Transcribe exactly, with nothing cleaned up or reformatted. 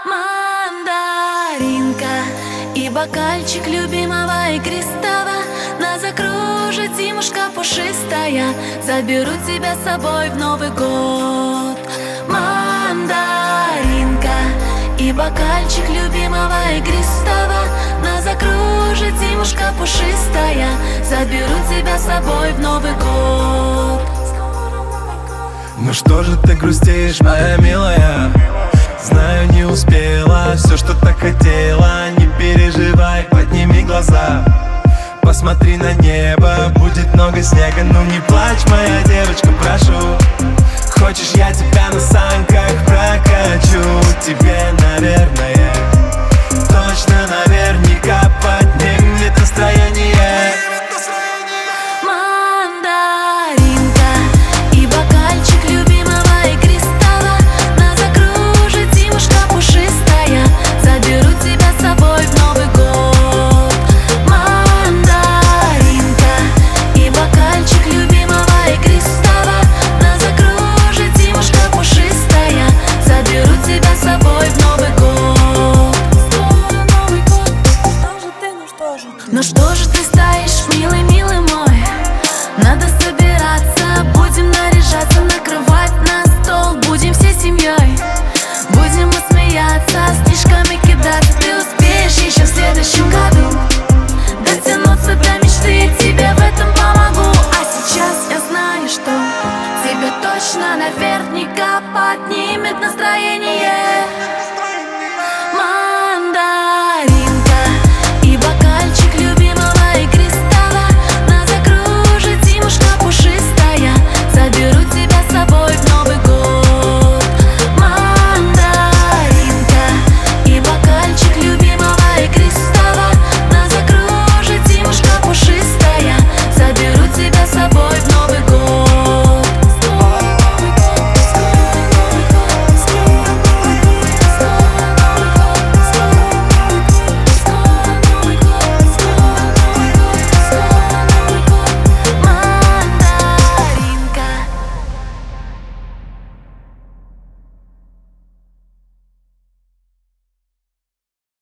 Мандаринка и бокальчик любимого игристого нас закружит зимушка пушистая. Заберу тебя с собой в Новый год. Мандаринка и бокальчик любимого игристого нас закружит зимушка пушистая. Заберу тебя с собой в Новый год. Ну что же ты грустишь, моя милая? Знаю, не успела все, что так хотела. Не переживай, подними глаза, посмотри на небо, будет много снега. Ну не плачь, моя девочка, прошу. Хочешь, я тебя на санках прокатаю?